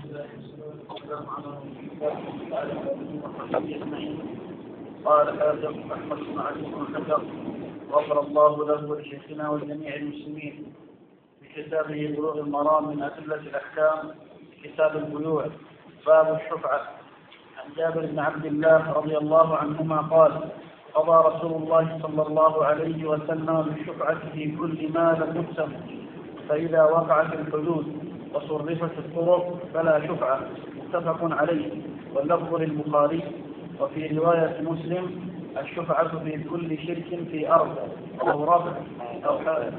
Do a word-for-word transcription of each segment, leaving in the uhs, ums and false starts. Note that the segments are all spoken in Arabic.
قال حافظ أحمد بن علي بن حجر غفر الله له ولشيخنا ولجميع المسلمين في كتابه بلوغ المرام من أدلة الأحكام كتاب البيوع باب الشفعة. عن جابر بن عبد الله رضي الله عنهما قال قضى رسول الله صلى الله عليه وسلم بالشفعة في كل ما لم يقسم، فإذا وقعت الحدود وصرفت الطرق فلا شفعة، متفق عليه واللفظ للبخاري. وفي رواية مسلم الشفعة في كل شرك في أرض أو ربع أو حائط.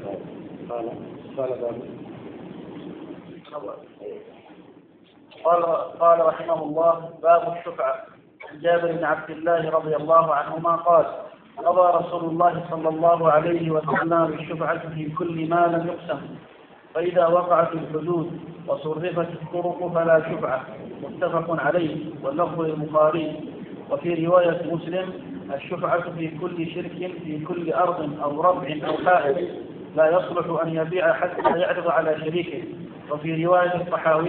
قال قال رحمه الله باب الشفعة. عن جابر بن عبد الله رضي الله عنهما قال قضى رسول الله صلى الله عليه وسلم بالشفعة في كل ما لم يقسم، فإذا وقعت الحدود وصرفت الطرق فلا شفعة، متفق عليه واللفظ للبخاري. وفي رواية مسلم الشفعة في كل شرك في كل أرض أو ربع أو حائط لا يصلح أن يبيع حتى يعرض على شريكه. وفي رواية الطحاوي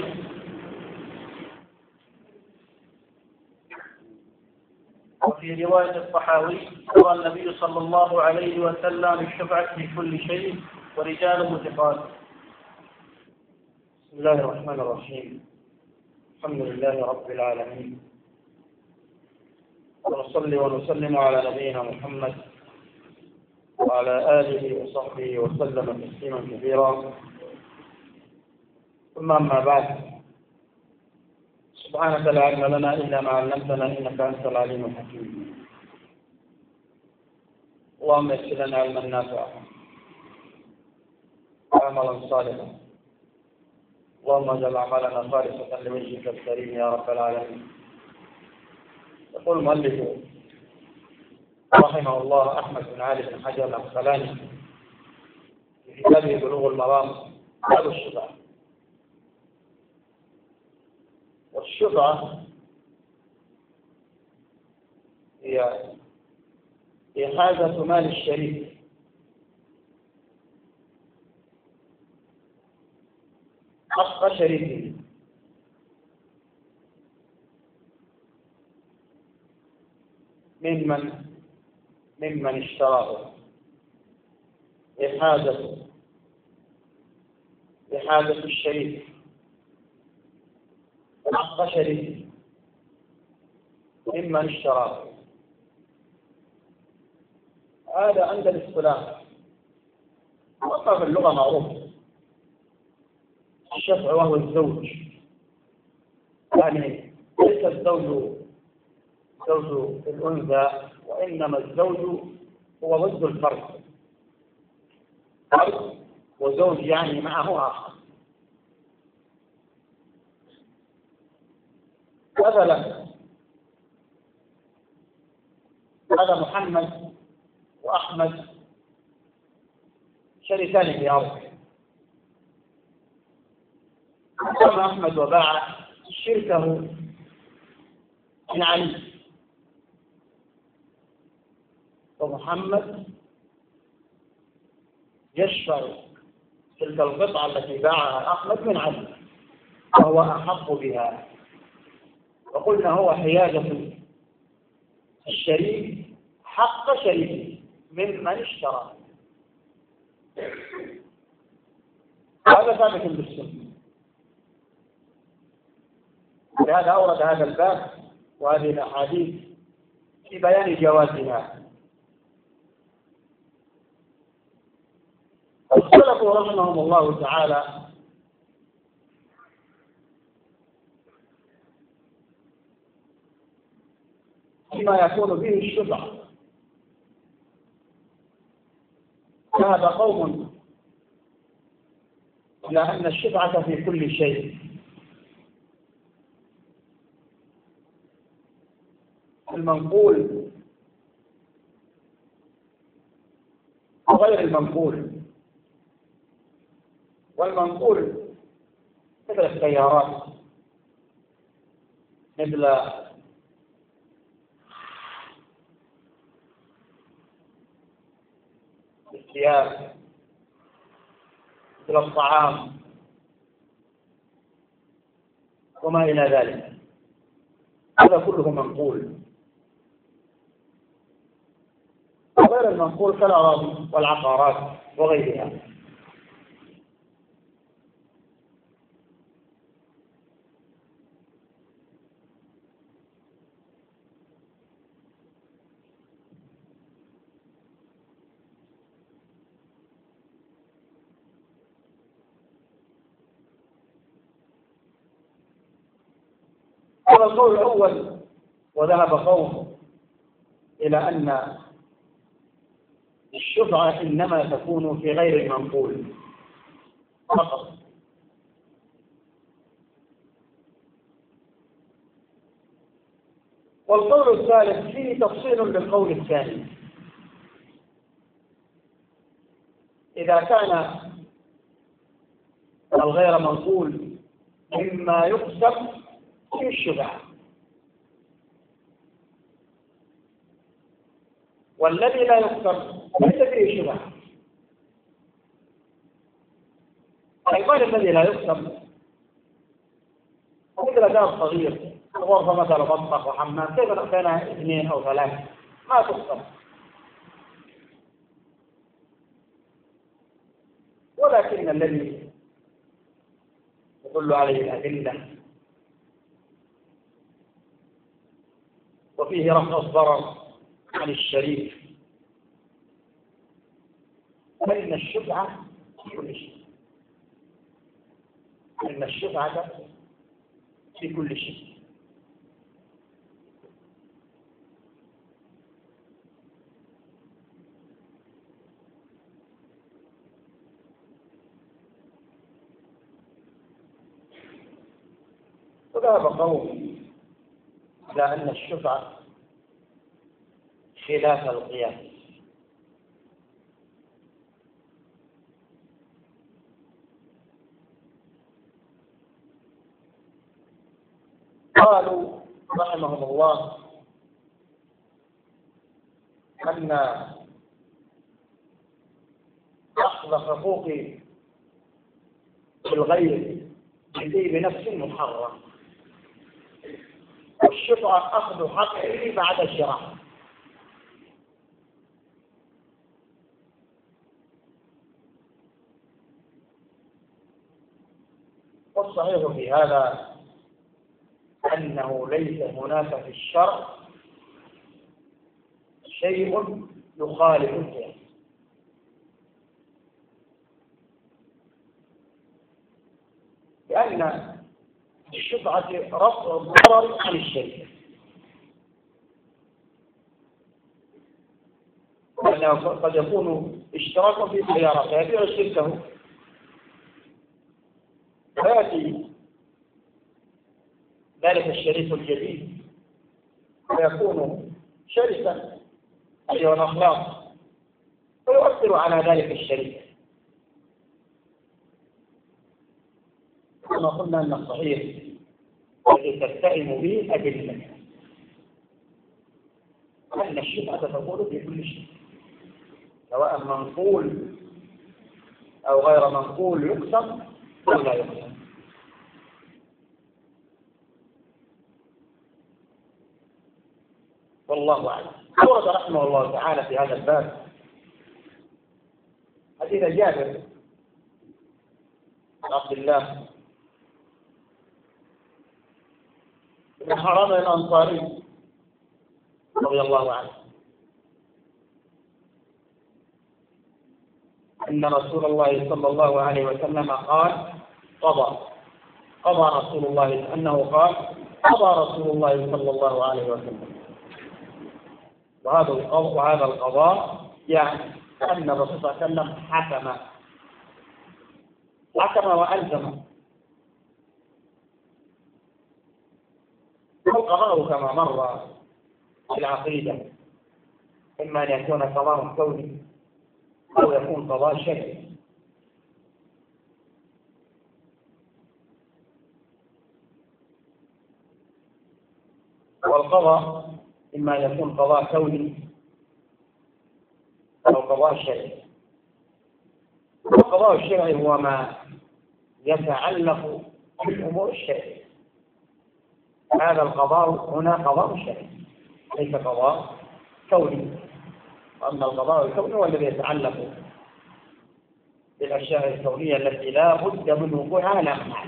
وفي رواية الطحاوي قال النبي صلى الله عليه وسلم بالشفعة في كل شيء ورجال متقال. بسم الله الرحمن الرحيم. الحمد لله رب العالمين، ونصلي ونسلم على نبينا محمد وعلى آله وصحبه وسلم تسليما كثيرا، ثم أما بعد. سبحانك لا علم لنا إلا ما علمتنا إنك أنت العليم الحكيم. اللهم يسر لنا علما نافعا وعملا صالحا، اللهم اجعل أعمالنا خالصة لوجهك الكريم يا رب العالمين. يقول المؤلف رحمه الله أحمد بن علي بن حجر العسقلاني في كتابه بلوغ المرام باب الشفعة. والشفعة هي إحازة مال الشريك حق شريكه ممن ممن اشتراه، إحازة إحازة الشريك حق شريك ممن اشتراه. هذا عند الاصطلاح، وقع في اللغة معروف الشفع وهو الزوج، يعني ليس الزوج زوج الأنثى، وإنما الزوج هو ضد الفرد، فرد وزوج يعني معه آخر. مثلا هذا محمد وأحمد شريكان في أرض، قام أحمد وباع شركه من علي، ومحمد يشفع تلك القطعة التي باعها أحمد من علي وهو أحق بها، وقلنا هو حيازة الشريك حق شريكه ممن اشترى. هذا ثابت بالسنة، لهذا أورد هذا الباب وهذه الأحاديث في بيان جوازها. اختلفوا رحمهم الله تعالى فيما يكون به الشفعة. ذهب قوم إلى أن الشفعة في كل شيء، المنقول وغير المنقول. والمنقول مثل السيارات، مثل الثياب، مثل الطعام، وما إلى ذلك، هذا كله منقول. وغير المنقول كالأراضي والعقارات وغيرها. هذا القول الأول. وذهب قوم إلى أن الشفعة إنما تكون في غير المنقول فقط. والقول الثالث فيه تفصيل للقول الثاني. إذا كان الغير منقول مما يقسم في الشفعة، والذي لا يقسم ليس فيه شبهة. أيضا الذي لا يقسم مثل دار صغير، غرفة مثلا مطبخ وحمام، كيف كان اثنين أو ثلاثة ما تقسم. ولكن الذي يدل عليه الأدلة وفيه رفع الضرر عن الشريك فإن الشفعة في كل شيء. فإن الشفعة في كل شيء. وذهب قوم إلى أن الشفعة خلاف القياس. قالوا رحمهم الله أن أخذ حقوق الغير بطيب نفس محرم، والشفعة أخذ حقه بعد الشراء. والصحيح في هذا أنه ليس هناك في الشرع شيء يخالف القياس، لأن الشفعة رفع الضرر عن الشيء، لأنه قد يكون اشتراكا في سيارة فيبيع شركه فيأتي ذلك الشريك الجديد ويكون شركا أيها الأخلاق ويؤثر على ذلك الشريك. كما قلنا أن الصحيح الذي تتهم به الأدلة أن الشفعة تقول في كل شيء، سواء منقول أو غير منقول، يقسم أو لا يقسم. والله أعلم. ورد رحمه الله تعالى في هذا الباب حديث جابر بن عبد الله بن حرام الأنصاري رضي الله عنه أن رسول الله صلى الله عليه وسلم قال قضى قضى رسول الله أنه قال قضى رسول الله صلى الله عليه وسلم. وهذا القضاء وهذا القضاء يعني أن الرسول صلى الله عليه وسلم حكم حكم وألزم. والقضاء كما مر في العقيدة إما أن يكون قضاء كوني أو يكون قضاء شرعي. والقضاء إما أن يكون قضاء كوني أو قضاء شرعي. القضاء الشرعي هو ما يتعلق بالأمور الشرعية، هذا القضاء هنا قضاء شرعي ليس قضاء كوني. وأما القضاء الكوني هو الذي يتعلق بالأشياء الكونية التي لا بد من وقوعها لا محال.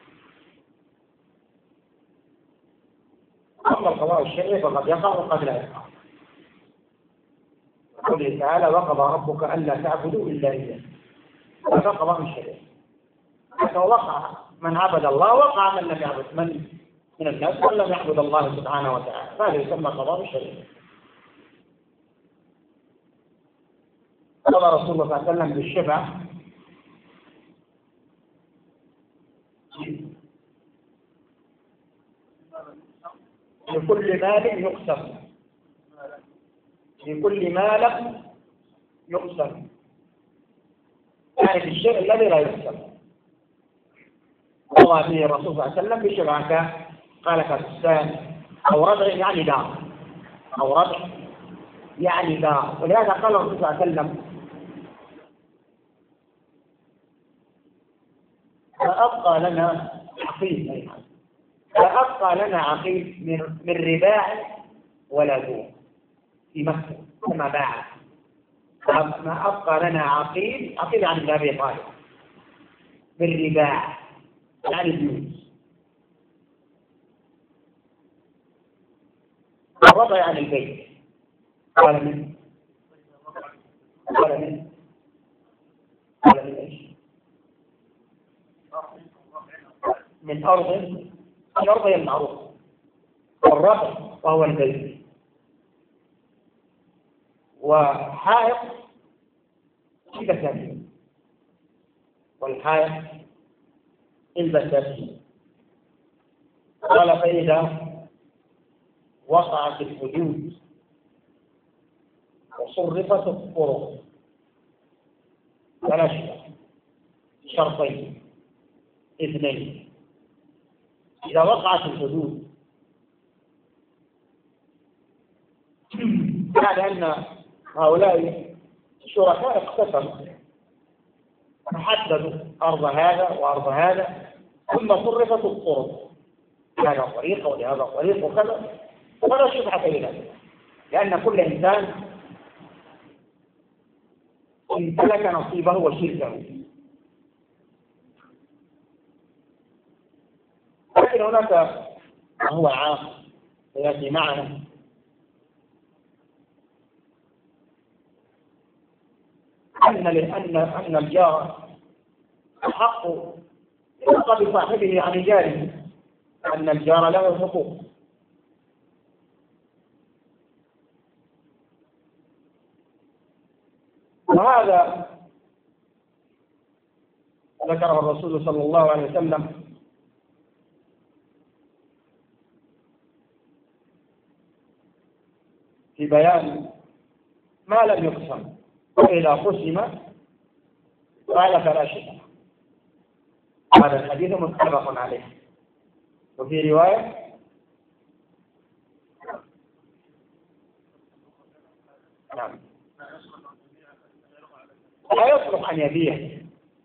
أما القضاء الشرعي فقد يقع وقد لا يقع. قوله تعالى وقضى ربك ألا تعبدوا إلا إياه، هذا قضاء شرعي. فلو وقع من عبد الله وقع من لم يعبد من من الناس من لم يعبد الله سبحانه وتعالى، هذا يسمى قضاء شرعي. قضى رسول الله صلى الله عليه وسلم بالشفع لكل مال يقسم، لكل مال يقسم، يعني في الشيء الذي لا يقسم. قضى به الرسول صلى الله عليه وسلم بشفعة قال كبستان أو ربع يعني دار، أو ربع يعني دار. ولهذا قال الرسول صلى الله عليه وسلم فأبقى لنا عقيل، أيضا فأبقى لنا عقيل من من رباع ولا دور في مكة كما باع. ما أبقى لنا عقيل، عقيل عن أبي طالب، من رباع يعني بيوت، الربع عن البيت. قال من قال من قال من ايش؟ من أرض، الأرض هي المعروف، والربع وهو البيت، وحائط البساتين، والحائط البساتين. قال فإذا وقعت الحدود وصرفت الطرق فلا شرطين اثنين. إذا وقعت الحدود بعد أن هؤلاء الشركاء اقتسموا فحددوا أرض هذا وأرض هذا، ثم صرفت الطرق، هذا طريق ولهذا طريق وكذا، ولا شبهة إلى، لأن كل إنسان امتلك نصيبه وشركه. لكن هناك ما هو عام سيأتي معنا، أن أن أن الجار الحق يبقى بصاحبه عن جاره، أن الجار له حقوق. وهذا ذكره الرسول صلى الله عليه وسلم في بيان ما لم يقسم، وإذا قسم قال فلا شيء. هذا الحديث متفق عليه. وفي رواية نعم لا يصلح أن يبيع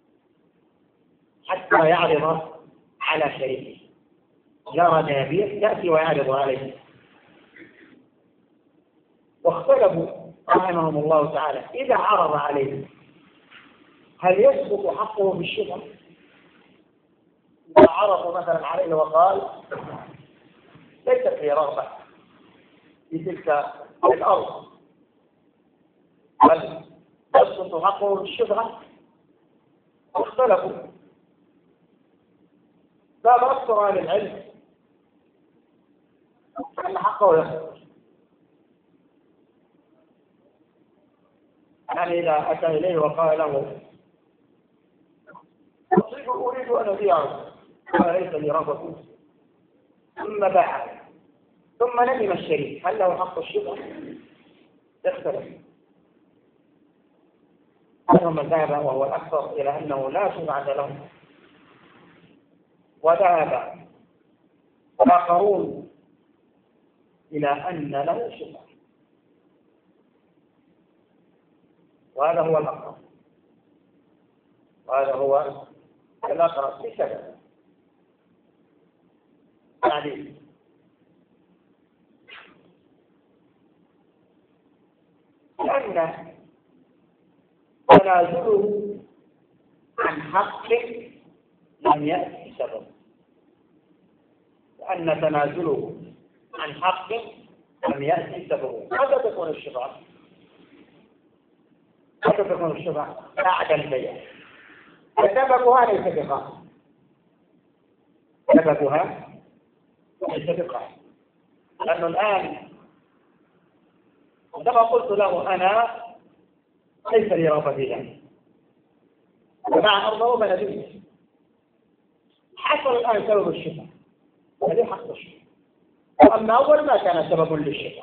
حتى يعرض على شريكه. إذا أراد يبيع يأتي ويعرض عليه. واختلفوا رحمهم الله تعالى إذا عرض عليه هل يسقط حقه بالشبهة؟ إذا عرض مثلا عليه وقال ليست لي رغبة في تلك الأرض، هل يسقط حقه بالشبهة؟ واختلفوا. باب أكثر أهل العلم أن حقه يسقط، يعني إذا أتى إليه وقال له أريد أن أبيعه قال ليس لي رغبة، ثم باع ثم ندم الشريك، هل له حق الشبهة؟ يختلف. منهم من ذهب وهو الأكثر إلى أنه لا شبهة له، وذهب آخرون إلى أن له شبهة، وهذا هو الأقرب، وهذا هو الأقرب بسبب يعني لأن تنازله عن حق لم يأتي سبب، لأن تنازله عن حق لم يأتي سببه. متى تكون الشفعة؟ متى تكون الشفعة؟ بعد البيع. فسببها ليس بقائم، سببها ليس بقائم، لأنه الآن عندما قلت له أنا ليس لي رغبة في ذلك وباع أرضه بلديه، حصل الآن سبب الشفعة، هذه حق الشفعة. وأما أول ما كان سبب للشفعة،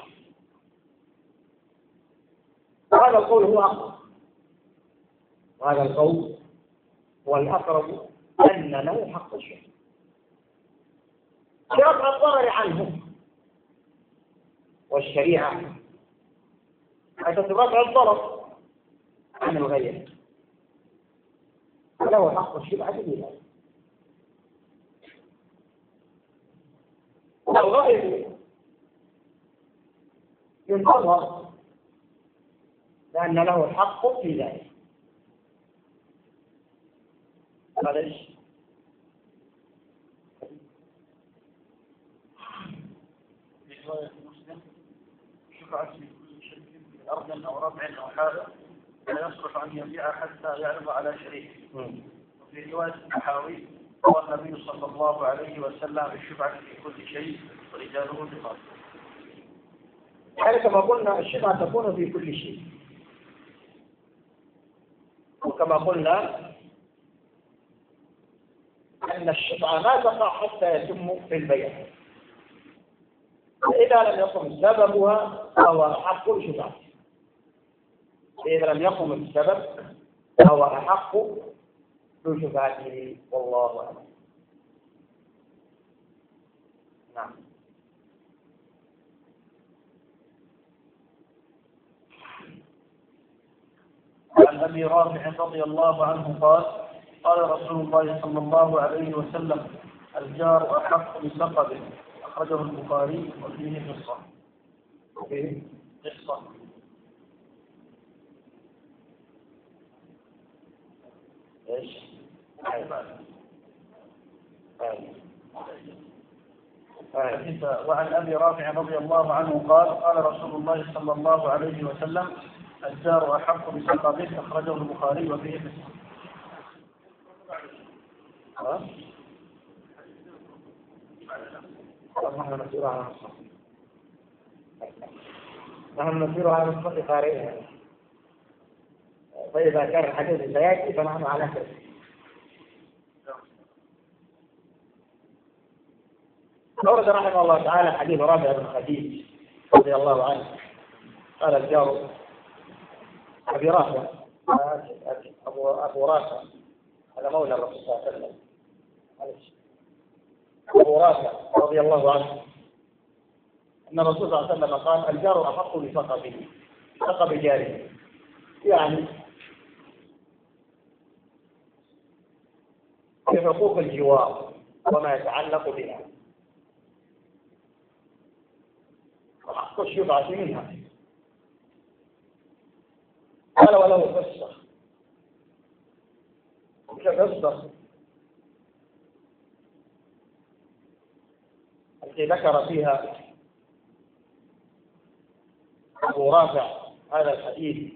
وهذا القول هو أقرب، وهذا القول هو الأقرب أن له حق الشفعة برفع الضرر عنه، والشريعة حيث رفع الضرر عن الغير فله حق الشفعة بذلك. والغائب ينتظر لأن له حق في ذلك. معلش في رواية مسلم شفعت في كل شيء في أرض أو ربع أو حاجة لا يصلح أن يبيع حتى يعرض على شريكه. وفي رواية الطحاوي قال النبي صلى الله عليه وسلم الشفعة في كل شيء ورجاله بقاطع. يعني كما قلنا الشفعة تكون في كل شيء، وكما قلنا أن الشفعة ما تقع حتى يتم في البيع، إذا لم يقم سببها فهو أحق الشفعة، إذا لم يقم السبب فهو أحق بشفعته، والله أعلم. نعم. عن أبي رافع رضي الله عنه قال قال رسول الله صلى الله عليه وسلم الجار أحق بسقبه، أخرجه البخاري وفيه قصة. فيه قصة ايش؟ وعن أبي رافع رضي الله عنه قال قال رسول الله صلى الله عليه وسلم الجار أحق بسقبه، أخرجه البخاري وفيه قصة. نحن نسير على نصف نحن نسير على نصف قارئها، فإذا كان الحديث سيأتي فنحن على كذا. أورد رحمه الله تعالى حديث رافع بن خديج رضي الله عنه قال الجار أبي رافع أبو أبو رافع هذا مولى الرسول صلى الله عليه وسلم، أبو رافع رضي الله عنه أن الرسول صلى الله عليه وسلم قال الجار أحق بسقبه، سقب جاره، يعني في حقوق الجوار وما يتعلق بها، وحق الشفعة منها. قال وله قصة، قصة التي ذكر فيها أبو رافع هذا الحديث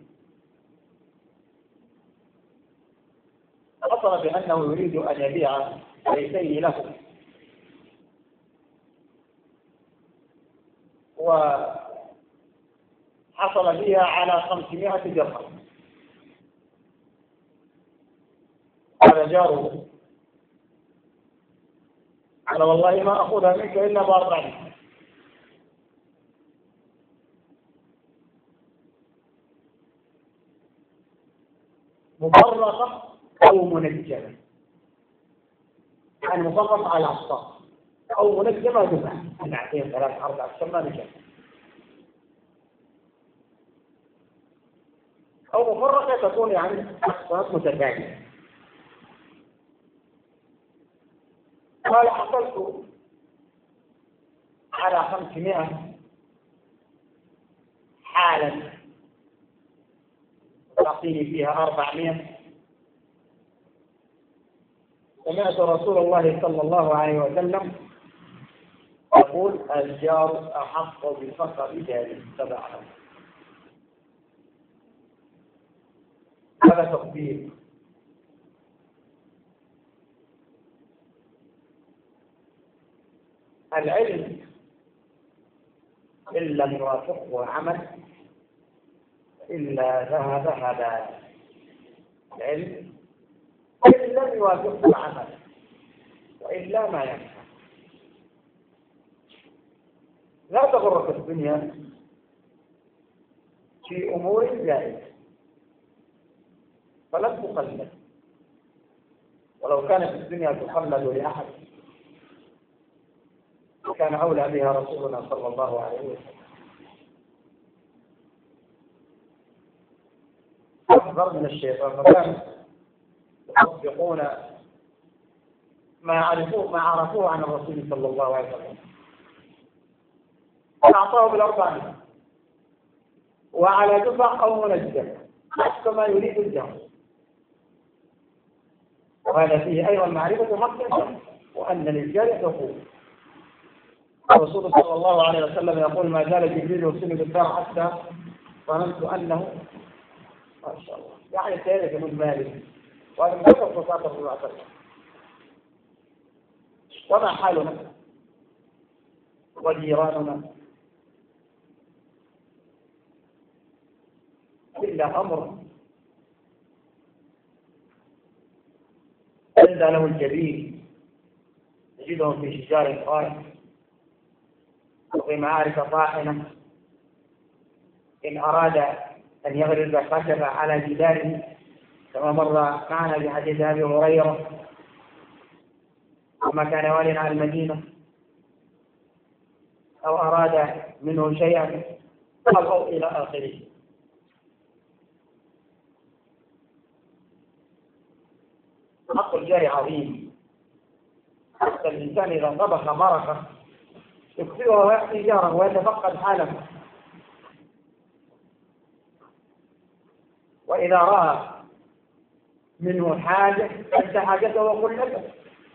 حصل بأنه يريد أن يبيع بيتين له، وحصل بها على خمسمائة درهم. قال جاره قال والله ما أخذها منك إلا بأربعين. مفرقة أو منجمة، يعني مفرقة على أصفار أو منجمة دفع نعطيه ثلاث أربع ثمان جمع، أو مفرقة تكون يعني أصفار متتالية. قال حصلت على خمسمائة حالا تعطيني فيها أربعمائة. سمعت رسول الله صلى الله عليه وسلم يقول الجار أحق بفقر جاره تبعه. هذا تقدير. العلم إن لم يوافقه عمل إلا ذهب هباء. العلم إن لم يوافقه عمل وإلا ما ينفع. لا تغرك الدنيا في أمور جائزة فلا تقلد، ولو كانت الدنيا تقلد لأحد كان أولى بها رسولنا صلى الله عليه وسلم. أحذر من الشيطان، فكانوا يصدقون ما عرفوه ما عرفوه عن الرسول صلى الله عليه وسلم، أعطاه بالأربعين وعلى دفع أو منجم حتى ما يريد الجهل. وهذا فيه أيضا معرفة حق الجهل وأن للجهل حقوق. الرسول صلى الله عليه وسلم يقول ما زال جبريل يرسل بالدار حتى ظننت أنه ما شاء الله يعني سيرك من ماله، وهذا من كثر صفات الرسول صلى الله عليه وسلم. وما حالنا وجيراننا إلا أمر أندى له الجبين تجدهم في شجار قائم وفي معارك طاحنة. إن أراد أن يغرز خشبة على جداره كما مر معنا بحديث أبي هريرة وما كان والي على المدينة، أو أراد منه شيئا أو إلى آخره. حق الجار عظيم، حتى الإنسان إذا طبخ مرقة يكفيه ويأتي جاره ويتفقد حاله، وإذا رأى منه حاجة أنت حاجته وقل لك.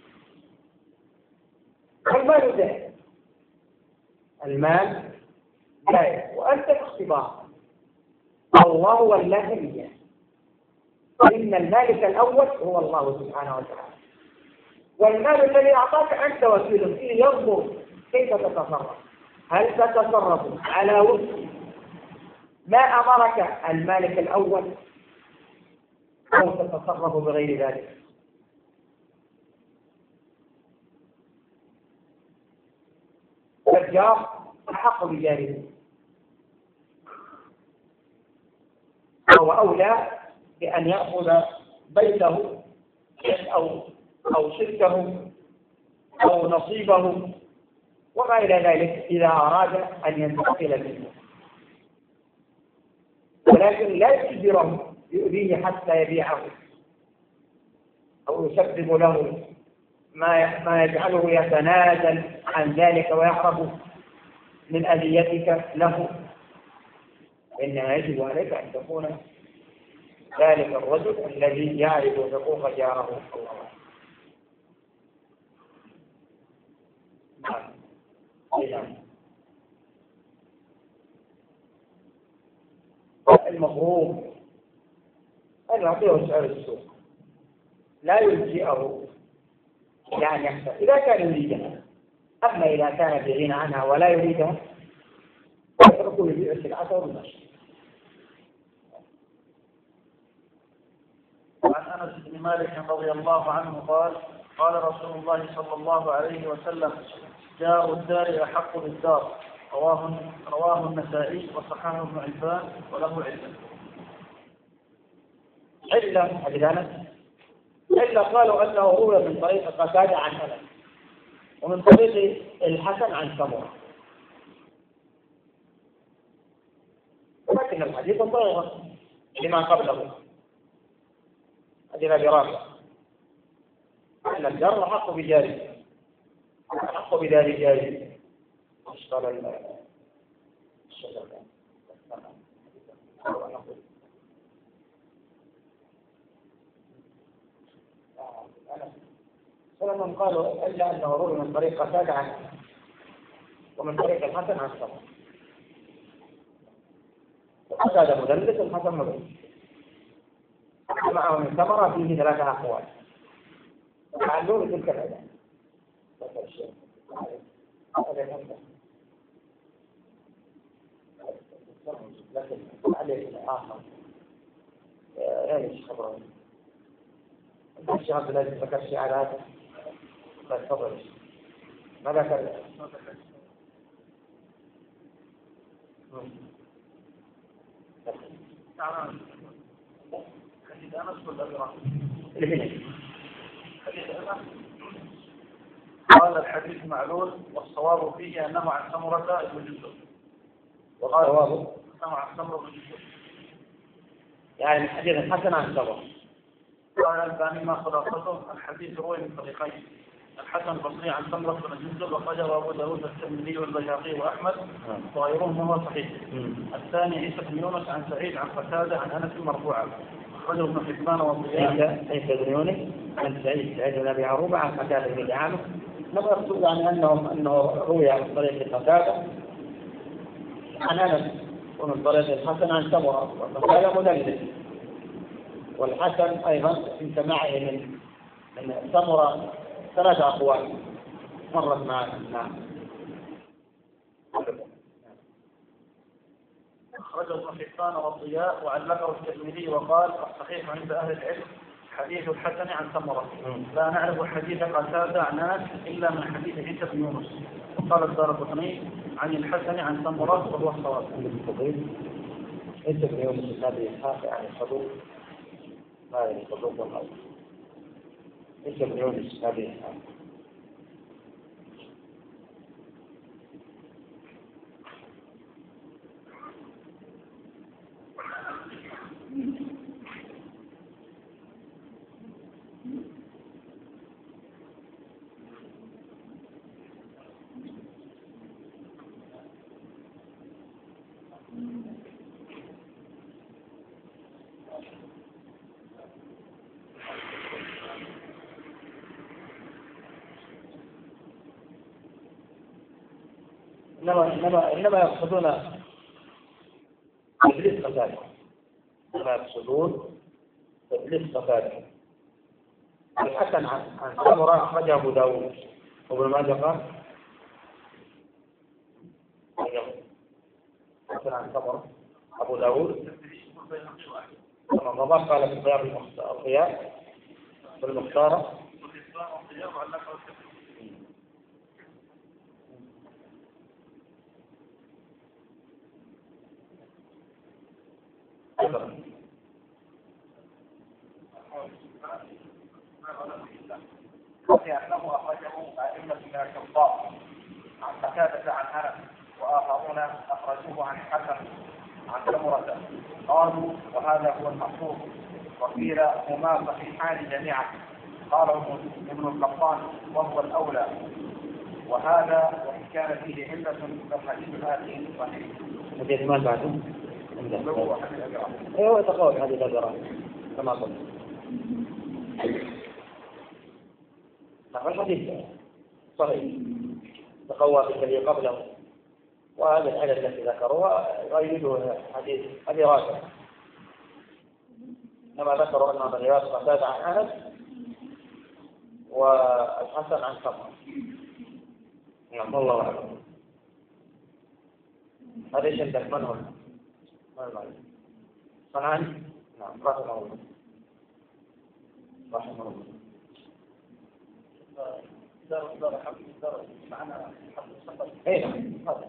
والمال دائم، المال دائم وأنت في اختبار. الله والله إياه، إن المالك الأول هو الله سبحانه وتعالى، والمال الذي أعطاك أنت وكيل فيه ينظر كيف تتصرف. هل تتصرف على وفق ما أمرك المالك الأول أو تتصرف بغير ذلك؟ الجار أحق بجاره، هو أولى بأن يأخذ بيته أو أو شركه أو نصيبه وما إلى ذلك إذا أراد أن ينتقل منه، ولكن لا يجبره يؤذيه حتى يبيعه أو يسبب له ما ما يجعله يتنازل عن ذلك ويهرب من أذيتك له. إنما يجب عليك أن تكون ذلك الرجل الذي يعرف حقوق جاره. نعم. المفروض أن يعطيه سعر السوق، لا يلجئه إلى أن يحصل إذا كان يريدها. أما إذا كان بغنى عنها ولا يريدها فيتركه يبيع السلعة وبالمشي. وعن أنس بن مالك رضي الله عنه قال قال رسول الله صلى الله عليه وسلم جار الدار أحق بالدار، رواه رواه النسائي وصححه ابن حبان وله علة. علة حديث أنس، علة قالوا أنه روي من طريق قتادة عن أنس ومن طريق الحسن عن سمرة، ولكن الحديث ضعيف لما قبله. حديث أبي رافع أن الجار أحق بجاره، أحق بدار جاره. اشترى فلما قالوا إلا أنه روي من طريق قتادة عنه ومن طريق الحسن عن ثمرة. قتادة مدلس والحسن مدلس، معه من ثمرة فيه ثلاثة أقوال تعلوا تلك العلم. لكن عليه الآخر ايش خبره؟ الشيخ عبد العزيز ذكر شيء على هذا؟ طيب تفضل. ما ذكر؟ تعال حديث أنس ولا إبراهيم؟ حديث أنس قال الحديث معلول والصواب فيه أنه عن سمرة بن جندب. وقال صوابه أنه عن سمرة بن جندب. يعني الحديث الحسن عن سمرة. قال الباني ما خلاصته الحديث روي من طريقين، الحسن البصري عن سمرة بن جندب وخرجه أبو داود والترمذي والبيهقي وأحمد وغيرهم وهو صحيح. الثاني عيسى بن يونس عن سعيد عن قتادة عن أنس مرفوعا أخرجه ابن حبان وضياء. عيسى بن يونس عن سعيد سعيد بن أبي عروبة عن قتادة بن دعامة. لم يقصد عن أنهم أنه روي عن طريق قتادة عن أنس ومن طريق الحسن عن سمرة وقتادة مدلس، والحسن أيضا في سماعه من من سمرة ثلاثة أقوال مرت معنا. نعم. أخرجه ابن حبان والضياء وعلقه الترمذي وقال الصحيح عند أهل العلم حديث الحسن عن سمرة، لا نعرف حديث قتادة عن أنس إلا من حديث عيسى بن يونس. وقال الدارقطني عن الحسن عن سمرة وهو الصواب. عيسى بن يونس هذه الحافة عن الصدوق هذه الصدوق والحافة. عيسى بن يونس هذه الحافة. إنما إنما إنما يقصدون تدليس قتادة، إنما يقصدون تدليس قتادة. الحسن عن عن سمرة أخرجه أبو داود وابن ماجه قال الحسن عن سمرة أبو داود الرضاق قال في الضياء الضياء بالمختارة. لأنه أخرجه أئمة من الشرطاء عن قتادة عن أنس وآخرون أخرجوه عن الحسن عن سمرة قالوا وهذا هو المحفوظ، وقيل هما صحيحان جميعا قاله ابن القطان وهو الأولى، وهذا وإن كان فيه علة فالحديث الآتي صحيح. حديث ما بعده؟ ايوه يتقوى حديث الجرائم كما قلت. نعم الحديث صحيح تقوى بالذي قبله، وهذا العلل التي ذكروها يؤيده حديث ابي رافع كما ذكروا انه من روايه قتادة عن انس والحسن عن سمرة. نعم والله اعلم. هذا ايش عندك؟ من هو؟ ما المعنى؟ صنعاني؟ نعم رحمه الله رحمه الله. دار دار حق دار معنا حق السفر. اي نعم هذا.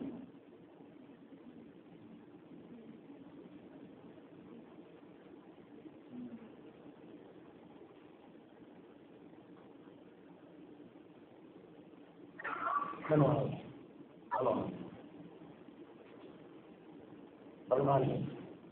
من هو هذا؟ الله. سلمان.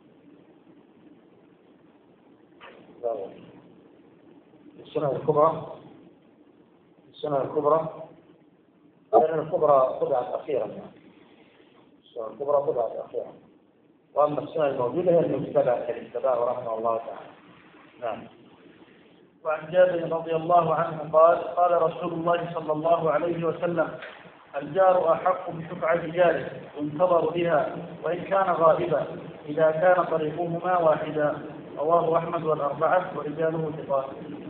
السنة الكبرى السنة الكبرى لأن الكبرى طبعت أخيرا، السنة الكبرى طبعت أخيرا، وأما السنة الموجودة هي المجتبى كالاتباع رحمه الله تعالى. نعم. وعن جابر رضي الله عنه قال قال رسول الله صلى الله عليه وسلم: الجار أحق بشفعة جاره ينتظر بها وإن كان غائبا إذا كان طريقهما واحدا. رواه أحمد والأربعة ورجاله ثقات.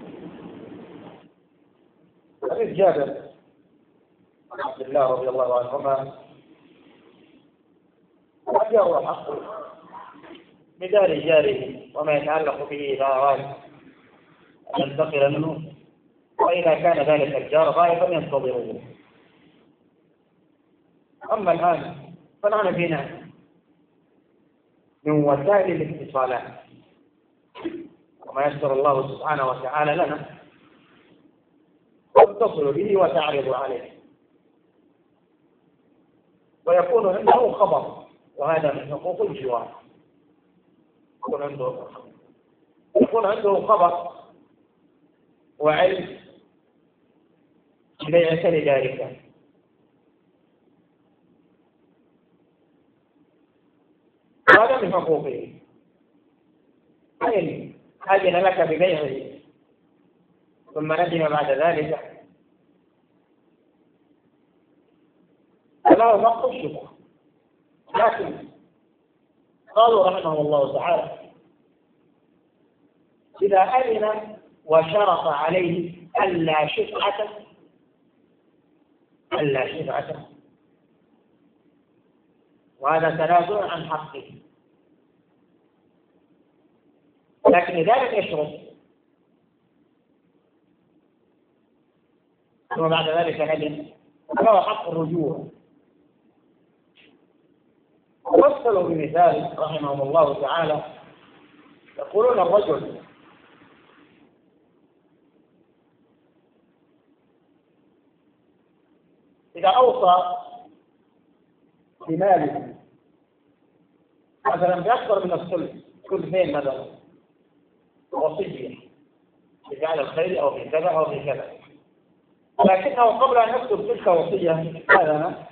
حديث جابر عن عبد الله رضي الله عنهما: الجار أحق بدار جاره وما يتعلق به إذا أراد أن ينتقل منه، وإذا كان ذلك الجار غائبا ينتظره. أما الآن فنحن فينا من وسائل الاتصالات وما يسر الله سبحانه وتعالى لنا تتصل به وتعرض عليه ويكون عنده خبر، وهذا من حقوق الجوار. يكون عنده يكون عنده خبر وعلم ببيعة لذلك. هذا من حقوقه. فإن أذن لك ببيعه ثم ندم بعد ذلك فله نقص الشبهة. لكن قالوا رحمه الله تعالى: إذا أذن وشرط عليه ألا شفعة ألا شفعة وهذا تنازل عن حقه، لكن إذا لم يشرط ثم بعد ذلك ندم فهو حق الرجوع. وصلوا بمثال رحمهم الله تعالى، يقولون: الرجل إذا أوصى بماله مثلا بأكثر من الثلث ثلثين مثلا وصية بجعل الخير أو في كذا أو في كذا، لكنه قبل أن يكتب تلك وصية هذا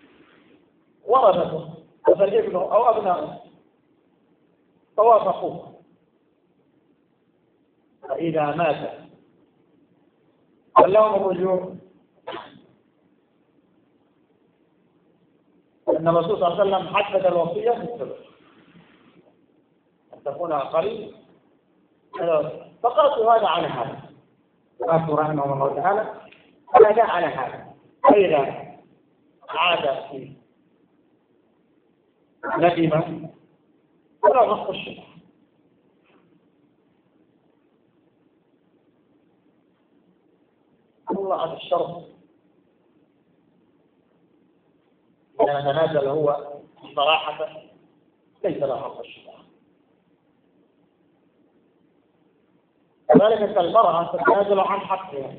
ورثته ابنه أو أبنائه فوافقوه، فإذا مات فلهم الرجوع. أن الرسول صلى الله عليه وسلم حدد الوصية في الثلث أن تكون أقل، فقالوا هذا على هذا. قالوا رحمه الله تعالى: هذا على هذا. فإذا عاد في ندم ولا نقص الشبهة. الله على الشرط إذا تنازل هو صراحة ليس له حق الشبهة. كذلك المرأة تتنازل عن حقها.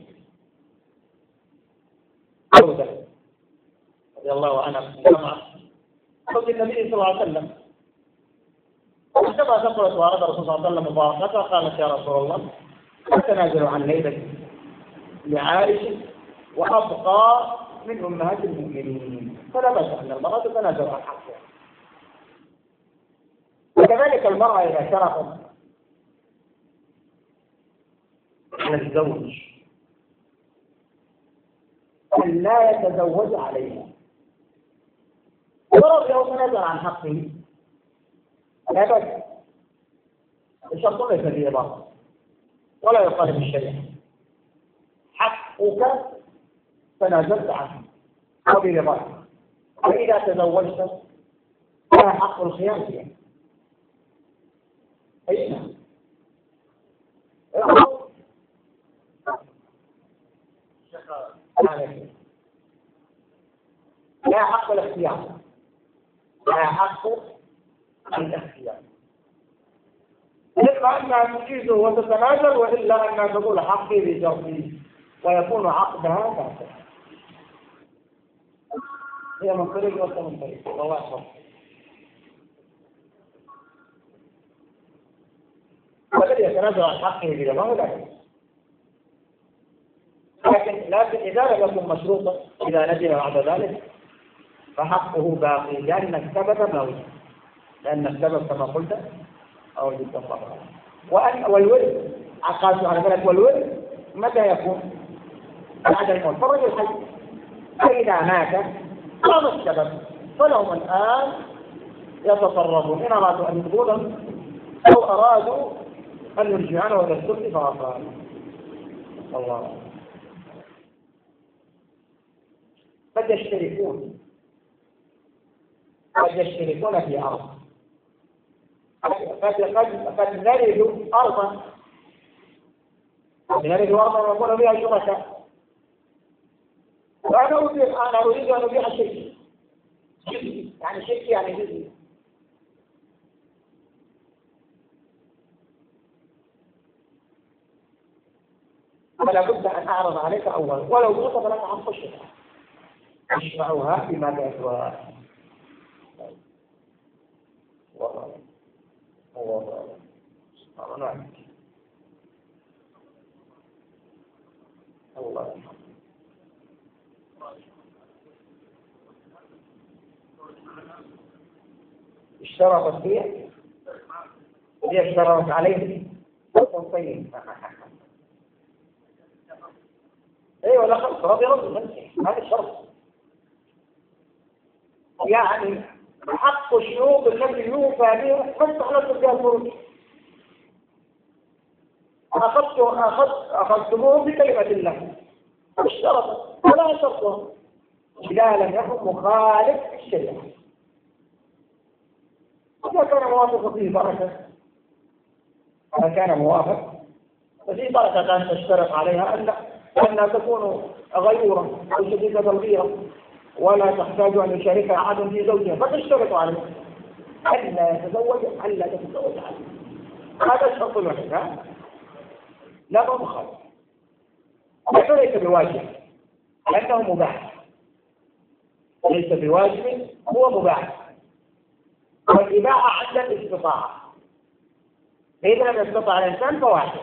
سودة رضي الله عنها جمعت زوج النبي صلى الله عليه وسلم، عندما دخلت وأراد الرسول صلى الله عليه وسلم مباركتها قالت: يا رسول الله أتنازل عن ليلتي لعائشة وأبقى من أمهات المؤمنين. فلا بأس أن المرأة تتنازل عن حقها. وكذلك المرأة إذا شرطت على الزوج أن لا يتزوج عليها ورضي أو تنازل عن حقه لا بأس. الشرط ليس فيه باطل ولا يخالف الشريعة. حقك تنازلت عنه وبرضاك، وإذا تزوجت فلا حق الخيار فيها. أي نعم. لا حق الاختيار، لا حق الاختيار. إما أنها تجيزه وتتنازل، وإلا أنها تقول حقي بجربي ويكون عقدها باطلا. هي من طريق وانت من طريق الله. والذي يتنازل عن حقه بجربه لا يجوز، لكن لكن إذا لم يكن مشروطا إذا ندم بعد ذلك فحقه باقي، لأن السبب موجود، لأن السبب كما قلت أو جدت الله. وأن والورث عقاد على ذلك والورث متى يكون؟ بعد الموت. فالرجل حي فإذا مات قام السبب فلهم الآن يتصرفون إن أرادوا أن يقولوا أو أرادوا أن يرجعونه إلى السلطة فأصابوا. الله. قد يشتركون قد يشتركون في أرض، قد قد قد نرد أرضا قد نرد أرضا ونكون بها شركاء، وأنا أريد أنا أريد أن أبيع شيء جزئي، يعني شيء يعني جزئي. فلا بد أن أعرض عليك أولا، ولو قلت فلا تعطش اشفعوها بما بعثها. والله والله نعم الله اشترطت فيه هي اشترطت عليه طيب. ايوه لا خلص راضي رضي هذا الشرط، يعني حق الشروط التي يوفى بها ما استحلت بها الفروج. اخذت اخذت اخذتموه بكلمه الله اشترط ولا شرطه اذا لم يكن مخالف الشريعه. إذا كان موافق فيه بركه إذا كان موافق ففي بركه ان تشترط عليها ان أنها تكون غيورا أو شديدة الغيرة ولا تحتاج أن يشاركها أحد في زوجها فتشترط عليه ألا يتزوج ألا تتزوج عليه. هذا الشرط الوحيد. ها؟ لا مخالف ليس بواجب لأنه مباح، ليس بواجب هو مباح، والإباحة عند الاستطاعة. إذا لم يستطع الإنسان فواجب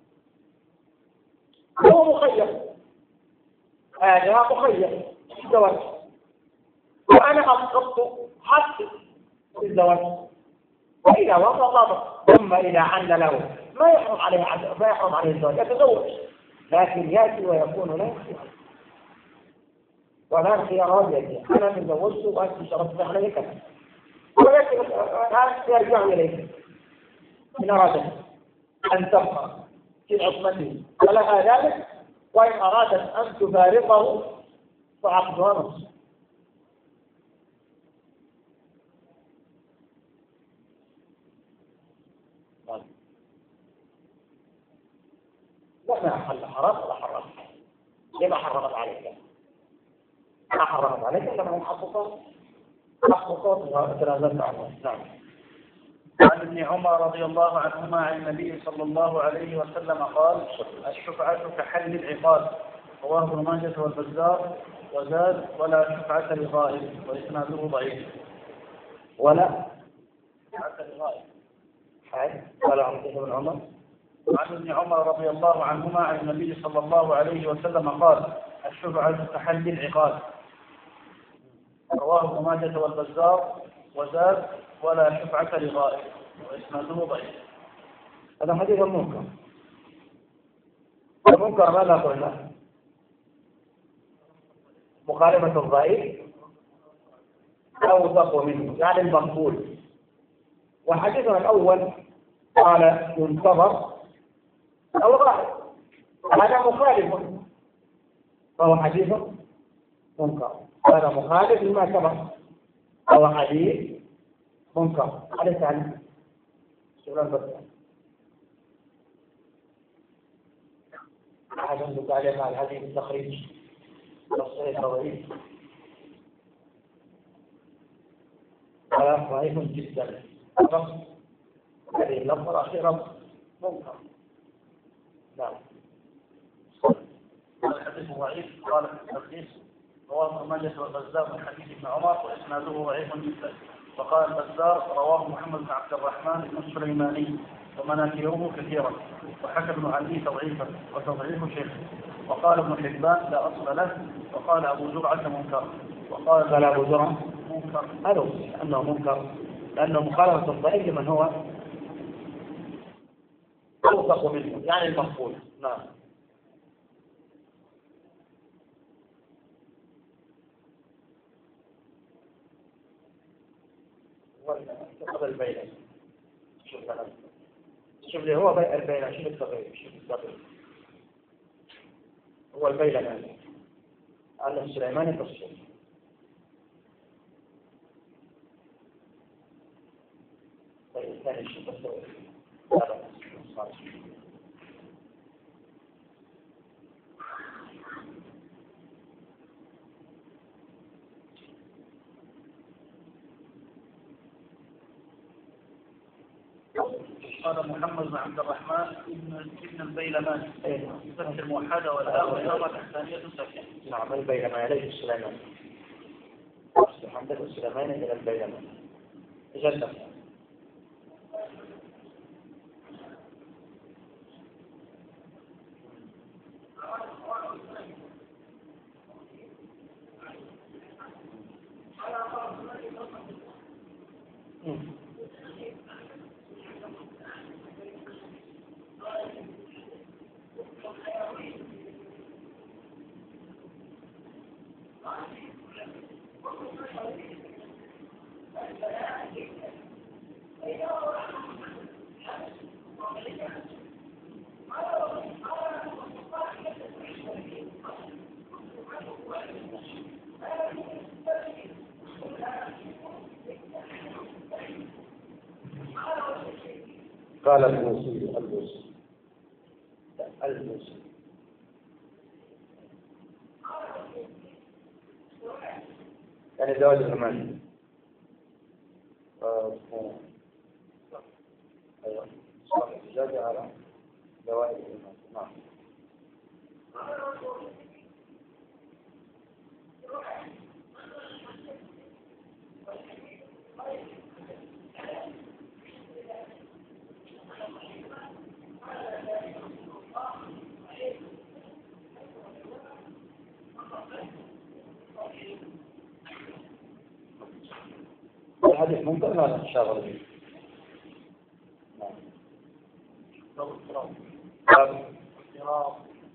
هو مخير. هذا مخير في الزواج وأنا أسقطت حقي في الزواج، وإذا وصل ثم إذا عن له ما يحرم عليه ما يحرم عليه الزواج يتزوج، لكن يأتي ويكون لا خيار ولا خيار بيده. أنا تزوجت وأنت شرطت علي كذا ولكن الآن يرجع إليك إن أرادت أن تبقى في عصمته فلها ذلك، وإن أرادت أن تفارقه فعقدها نص. لا حل حرام ولا حرام. لما حرمت عليك؟ ما حرمت عليك إلا من حققات حققات وتنازلت عنه. نعم. عن ابن عمر رضي الله عنهما عن النبي صلى الله عليه وسلم قال: الشفعة كحل العقاد، رواه ابن ماجه والبزار، وزاد: ولا شفعة لغائب، وإسناده ضعيف. ولا شفعة لغائب. حال ولا عن ابن عمر عن ابن عمر رضي الله عنهما عن النبي صلى الله عليه وسلم قال: الشفعة كحل العقاد، رواه ابن ماجه والبزار، وزاد: ولا شفعة لغائب، وإسناده ضعيف. هذا حديث منكر. المنكر ماذا قلنا؟ مخالفة الضعيف أو تقوى منه يعني المقبول. وحديثنا الأول قال ينتظر أو غائب، هذا مخالف فهو حديث منكر، هذا مخالف لما سبق هو حديث منكر. عليه عنه سؤال بس أحد عندك عليه على هذه التخريج الصحيح الضعيف هذا ضعيف جدا. هذه اللفظة الأخيرة منكر. نعم. الحديث ضعيف. قال في التلخيص: رواه ابن ماجه والبزار من حديث ابن عمر وإسناده ضعيف جدا. وقال البزار: رواه محمد بن عبد الرحمن بن السليماني ومناكيره كثيرا، وحكى ابن علي تضعيفا وتضعيف شيخ. وقال ابن حبان لا أصل له. وقال أبو زرعة منكر. وقال قال أبو زرعة منكر هذا أنه منكر لأنه مخالفة الضعيف لمن هو أوثق منه، يعني المقبول. نعم. قبل البينة. شوف لنا شوف لي هو بيع البينة، شوف التغيير، شوف التغيير. هو البينة مالي على السليماني تصوير. طيب الثاني شوف التغيير. هذا قال محمد بن عبد الرحمن ابن ابن البيلمان فتح الموحدة والآن وإقامة الثانية ساكنة. نعم البيلمان ليس السليمان. محمد السليمان إلى البيلمان. جدا. قال البوصيري البوصيري البوصيري يعني زواج الرماني. ايوه صحيح زاد على زواج الرماني. نعم. الحديث ممكن لا نشاغل به. نعم. اضطراب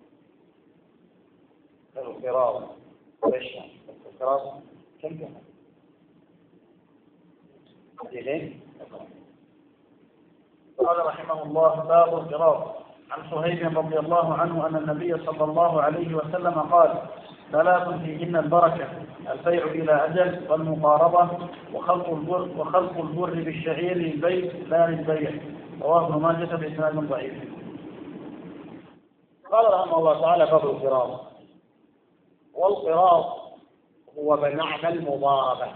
الاضطراب ليش الاضطراب كم كم حديثين. قال رحمه الله باب اضطراب. عن صهيب رضي الله عنه أن النبي صلى الله عليه وسلم قال: ثلاث فيهن البركة: البيع بلا أجل، والمقاربة، وخلق البر وخلق البر بالشعير للبيت لا للبيع. رواه ابن ماجه بإسناد ضعيف. قال رحمه الله تعالى باب القراض. والقراض هو بمعنى المضاربة،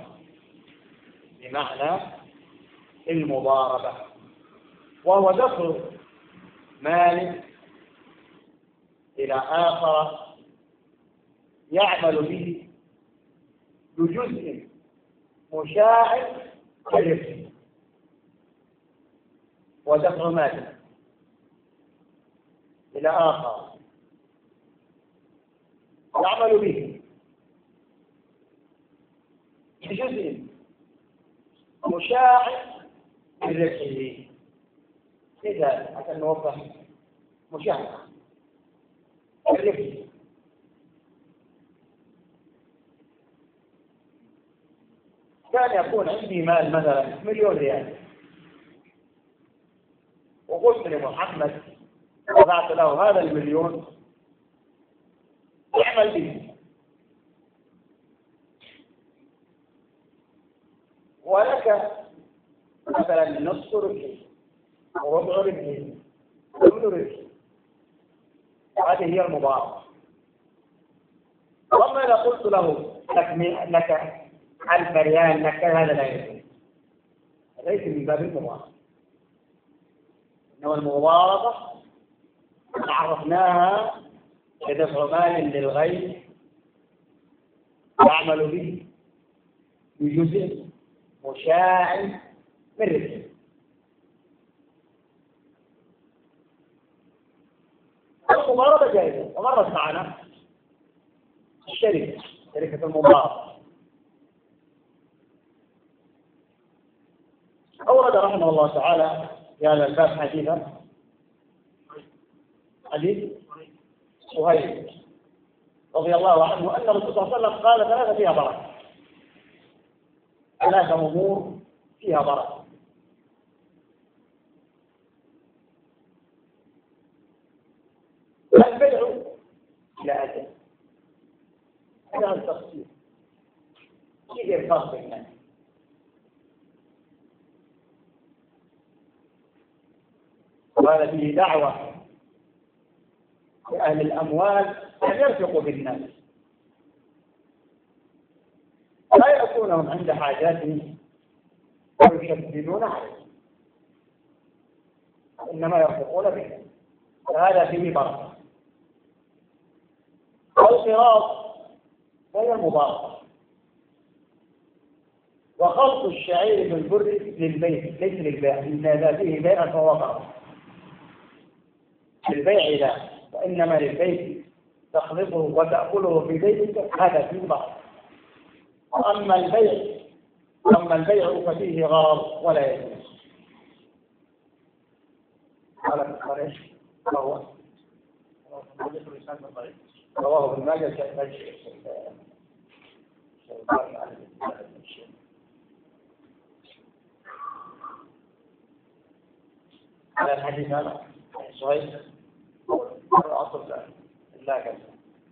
بمعنى المضاربة، وهو دخل مال إلى آخر يعمل به بجزء مشاع كالربح، ودفع مال إلى آخر يعمل به بجزء مشاع كالربح. إذا عشان نوضح مشاع الربح كان يكون عندي مال مثلا مليون ريال، وقلت لمحمد وضعت له هذا المليون اعمل به، ولك مثلا نصف ربح وربع ربح ثمن ربح. هذه هي المضاربة. وما إذا قلت له لك لك ألف ريال لك، هذا لا يجوز، ليس من باب المضاربة. إنما المضاربة عرفناها كدفع مال للغير يعمل به بجزء مشاع من ربح. المضاربة جائزة، ومرت معنا الشركة شركة المضاربة. أورد رحمه الله تعالى في هذا الباب حديثا حديث صهيب رضي الله عنه أن الرسول صلى الله عليه وسلم قال ثلاثة فيها بركة، ثلاثة أمور فيها بركة. البيع إلى أجل، هذا التفصيل كيف الفرق بين الناس. وهذا فيه دعوة لأهل الأموال أن يرفقوا بالناس، لا يأتونهم عند حاجاتهم ويشددون عليهم، إنما يرفقون بهم، فهذا فيه بركة. والقراض هي المباركة، وخلط الشعير بالبر للبيع ليس للبيع، إن هذا فيه بيع فهو بركة. للبيع لا، وإنما للبيت تخلطه وتأكله في بيتك، هذا فيه بركة. أما البيع أما البيع ففيه غرض ولا يجوز. قال البخاري فهو رواه ابن ماجه على الحديث هذا صحيح أصل لا كذا.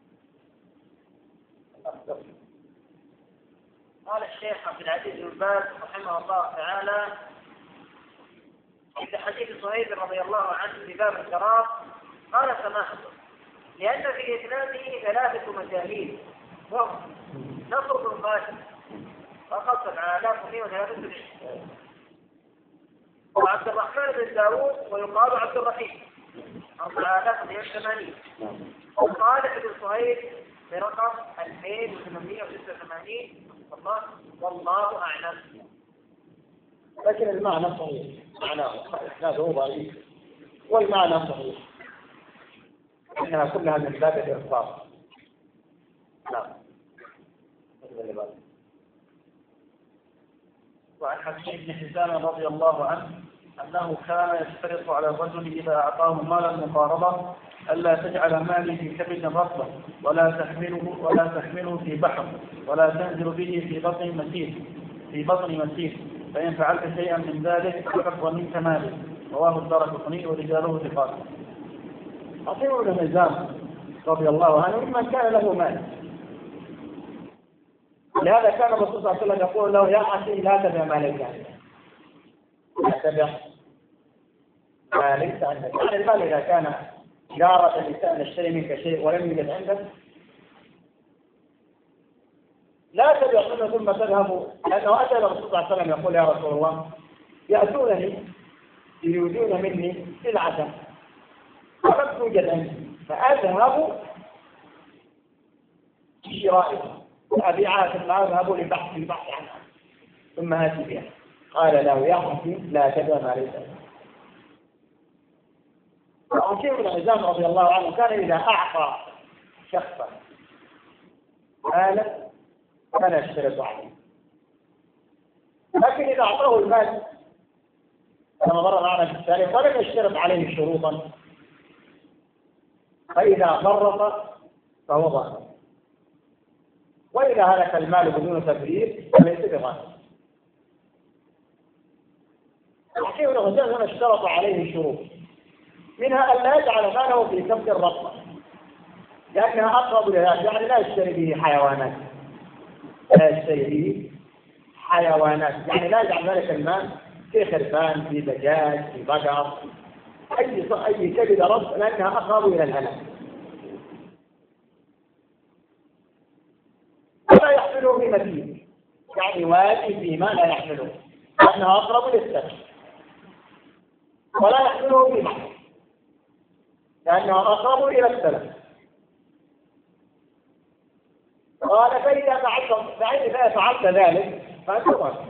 قال الشيخ عبد العزيز بن باز رحمه الله تعالى في حديث صهيب رضي الله عنه في باب القراض، قال سماحته: لأن في إسناده ثلاثة مجاهيل وهم نصر بن قاسم فقد سبعة آلاف ومئة وثلاثة وتسعين، وعبد الرحمن بن داوود ويقال عبد الرحيم أربعة آلاف ومئة وثمانين، وقال ابن صهيب برقم ألفين وثمانمئة وستة وثمانين. الله والله أعلم. لكن المعنى صحيح، معناه هذا هو ضعيف والمعنى صحيح، إنها كلها من باب الإرفاق. نعم. وعن حكيم بن حزام رضي الله عنه أنه كان يشترط على الرجل إذا أعطاه مالا مقاربة ألا تجعل مالي في كبد رطبة ولا تحمله ولا تحمله في بحر ولا تنزل به في بطن مسير في بطن مسير فإن فعلت شيئا من ذلك فقد ضمنت مالك. رواه الدارقطني ورجاله ثقات. حكيم بن حزام رضي الله عنه ممن كان له مال، لهذا كان الرسول صلى الله عليه وسلم يقول له: يا حكيم لا تبع مالك، لا تبع مالك عندك. يعني المال إذا كان جارة الإنسان يشتري منك شيء ولم يوجد عندك لا تبع منه ثم تذهب، لأنه أتى الرسول صلى الله عليه وسلم يقول: يا رسول الله يأتونني يريدون مني سلعة ولم توجد عندي فأذهب بشرائها أبيعها ثم أذهب لبحث البحث عنها ثم آتي بها. قال له: يا حكيم لا تبع مالك. حكيم بن حزام رضي الله عنه كان إذا أعطى شخصا مالا كان يشترط عليه، لكن إذا أعطاه المال كما مر معنا في التاريخ ولم يشترط عليه شروطا، فإذا فرط فهو ظالم، وإذا هلك المال بدون تبرير فليس بظالم. حكيم بن حزام اشترط عليه شروط، منها أن لا يجعل ماله في كبد الرطبة لأنها أقرب لذلك، يعني لا يشتري به حيوانات لا يشتري به حيوانات يعني لا يجعل ذلك المال في خرفان في دجاج في بقر أي أي كبد رطب لأنها أقرب إلى الهلاك. ولا يحمله في مدين، يعني وادي فيما لا يحمله لأنها أقرب للسبب، ولا يحمله في بحر لأنه أقرب إلى السلف. قال: فإذا فعلت فإذا فعلت ذلك فأنت ظالم.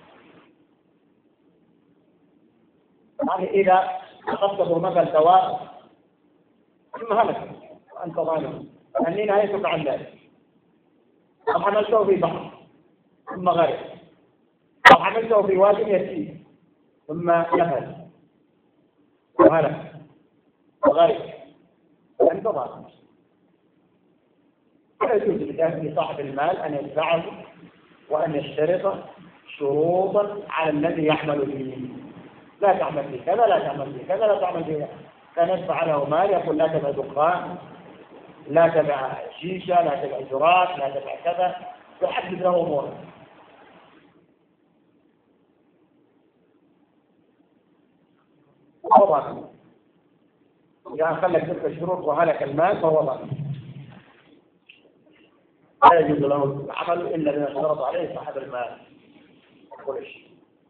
يعني إذا أخذته مثل دواء ثم هلك فأنت ظالم، لأني نهيتك عن ذلك. أو حملته في بحر ثم غرق، أو حملته في واد يسير ثم نفذ وهلك وغرق، يعني تضارب. ولا يجوز لصاحب المال أن يدفعه وأن يشترط شروطا على الذي يعمل به. لا تعمل به كذا، لا تعمل به كذا، لا تعمل به كان يدفع له مال يقول لا تبع دخان، لا تبع شيشة، لا تبع جرات، لا تبع كذا، يحدد له أموره. هو ضامن. إذا خلك تلك الشروط وهلك المال فهو ضامن. لا يجوز له العمل إلا بما اشترط عليه صاحب المال. كل شيء.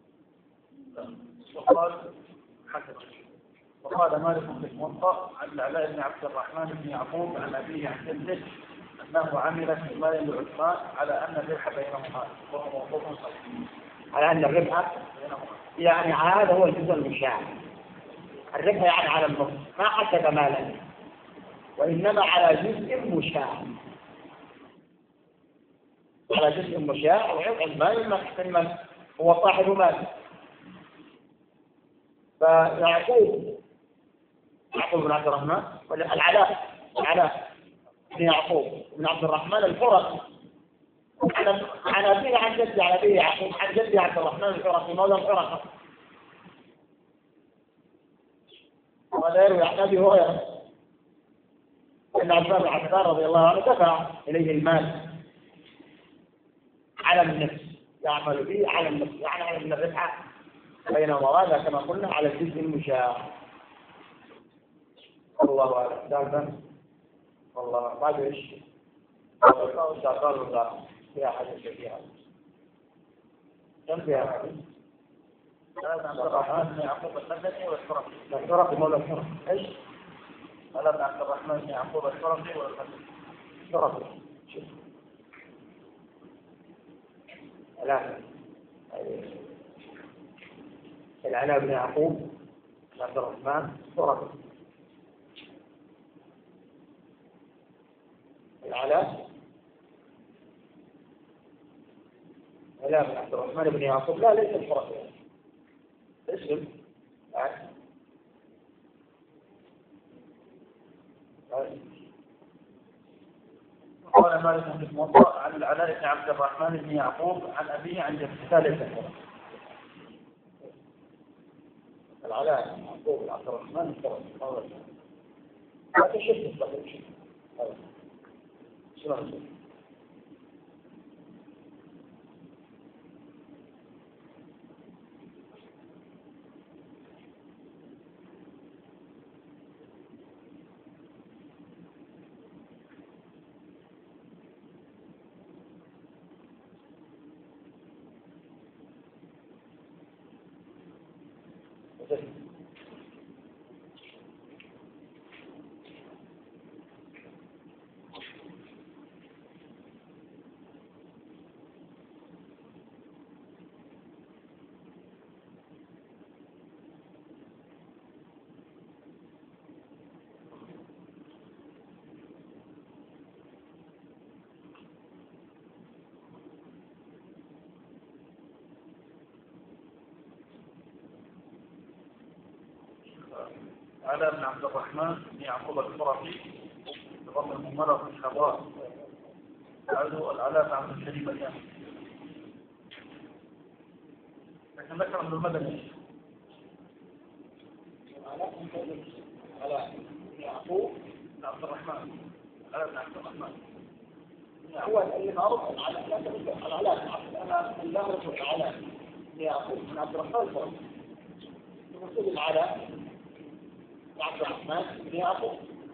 وقال حسن وقال مالك في الموطأ عن العلاء بن عبد الرحمن بن يعقوب عن أبيه عن جده أنه عمل في مال لعثمان على أن الربح بينهما، وهو موقوف صحيح. على أن الربح يعني هذا هو الجزء المشاع. الربح يعني على النص، ما حسب مالا، وإنما على جزء مشاع. على جزء مشاع وعطى المال من هو صاحب مال. فيعقوب يعقوب بن عبد الرحمن ولا العلاء العلاء بن يعقوب بن عبد الرحمن الفرقي عن أبيه عن جده عن أبيه يعقوب عن جده عبد الرحمن الفرقي مولى الفرقة. وهذا يروي عن أبي هريرة أن عباد بن عباس رضي الله عنه دفع إليه المال على النفس، يعمل به على النفس، يعني على من الربح بينهما، وهذا كما قلنا على الجزء المشاع. الله أعلم. ثالثا والله ما ادري ايش قال ولا فيها حاجه فيها كم فيها حاجه. هذا عبد الرحمن بن يعقوب المدني والفرقي. الفرقي مولى الفرقي ايش؟ هذا عبد الرحمن بن يعقوب الفرقي والمدني. الفرقي شوف لا العلاء بن يعقوب عبد الرحمن الفرقي. العلاء العلاء بن عبد الرحمن بن يعقوب لا ليس الفرقي اسم قال مالك في الموطأ عن العلاء بن عبد الرحمن بن يعقوب عن أبيه عن جده. ثالثا العلاء بن يعقوب بن عبد الرحمن الفرقي. لا تشد الصحيح شنو علاء بن عبد الرحمن بن يعقوب الفرقي بضم المهملة في الحضار. عدو العلاء بن عبد الكريم اليمني. لكن ذكر ابن المدني علاء بن يعقوب بن عبد الرحمن. علاء بن عبد الرحمن هو اللي معروف العلاء لا تقول العلاء انا لا اعرف العلاء بن يعقوب بن عبد الرحمن الفرقي. المقصود العلاء عبد الرحمن بن يعقوب.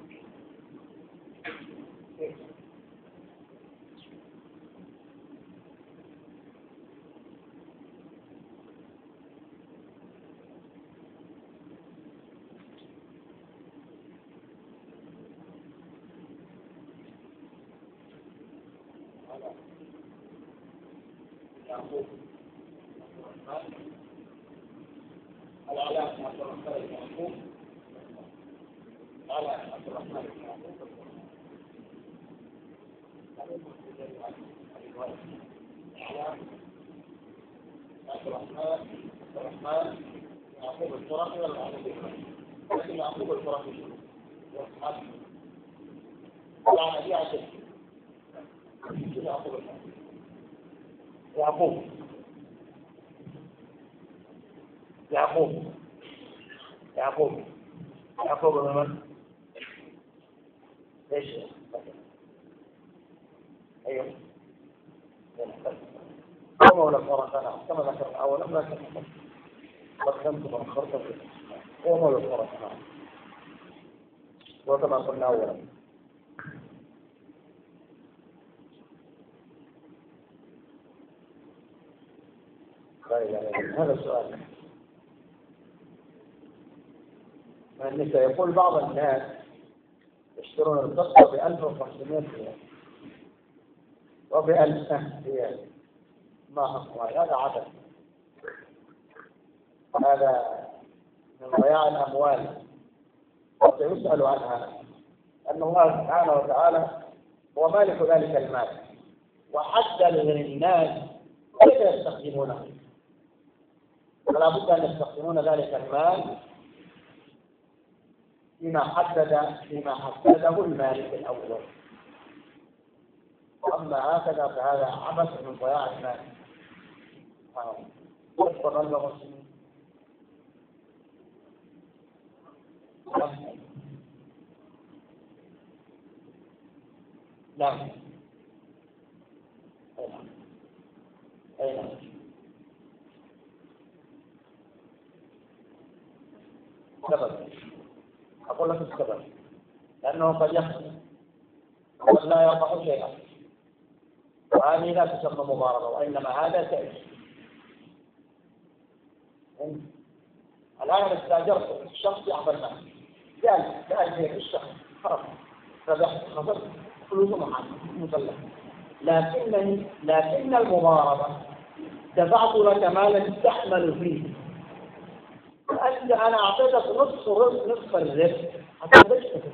يعقوب العلاء بن عبد الرحمن بن يعقوب على عبد الرحمن بن يعقوب عبد الرحمن عبد الرحمن يعقوب الفرقي ولا يعقوب الفرقي؟ لكن يعقوب الفرقي طبعا أبي عشر يعقوب يعقوب يعقوب يعقوب يعقوب بن من؟ ليش؟ أيوه هو مولى فرسنا كما ذكرنا أولا لكن قدمت وأخرت هو مولى فرسنا وكما قلنا أولا هذا السؤال لأن سيقول بعض الناس يشترون القصة بألف وخمسمائة ريال وبألف ريال ما حقها هذا عدد هذا من ضياع الأموال وسيسأل عنها أن الله سبحانه وتعالى هو مالك ذلك المال وحد للناس كيف يستخدمونه فلا بد أن يستخدمون ذلك المال فيما حدد فيما حدده المالك الأول. أما هكذا فهذا عبث من ضياع المال. وفق المسلمين. نعم. أي نعم. سبب. أقول لك السبب لأنه قد يخطئ وقد لا يربح شيئا وهذه لا تسمى مضاربة وإنما هذا تأجيل. الآن أنا استأجرت الشخص يعمل معي قال قال هيك الشخص خلاص ربحت خسرت فلوسه معي مسلم لكنني لكن المضاربة دفعت لك مالا تحمل فيه أنت أنا أعطيتك نصف نصف الرزق حتى تكسب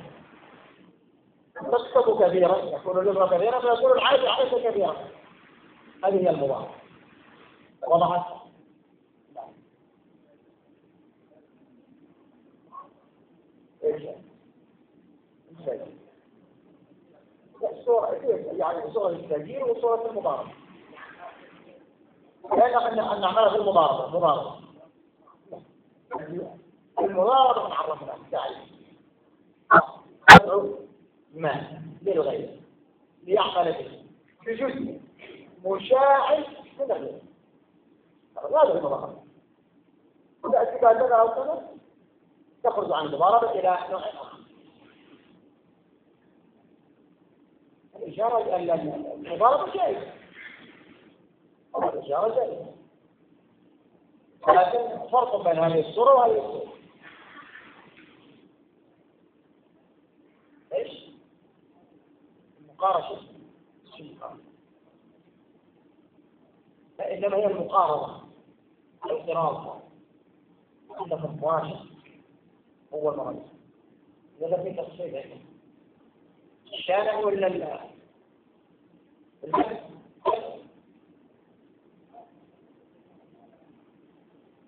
تكسب كبيرا يكون الربا كبيرا فيكون العائد عليك كبيرا. هذه هي المضاربة. وضحت؟ ايش؟ الصورة يعني صورة التأجير وصورة المضاربة. لأن أن نعملها في المضاربة مضاربة. المضاربة نعرفنا التعريف. أدعو ما للغير ليعمل به بجزء مشاعر من الغير. هذا المضاربة. إذا أتباع لنا أو سنة تخرج عن المضاربة إلى نوع آخر. الإشارة أن المضاربة جائزة. الإشارة جائزة. لكن فرق بين هذه الصورة وهذه الصورة. ايش؟ المقارنة شو المقارنة؟ إنما هي المقارنة الاقتراض عندك المواشي هو المرض إذا في تفصيل الشارع ولا البلد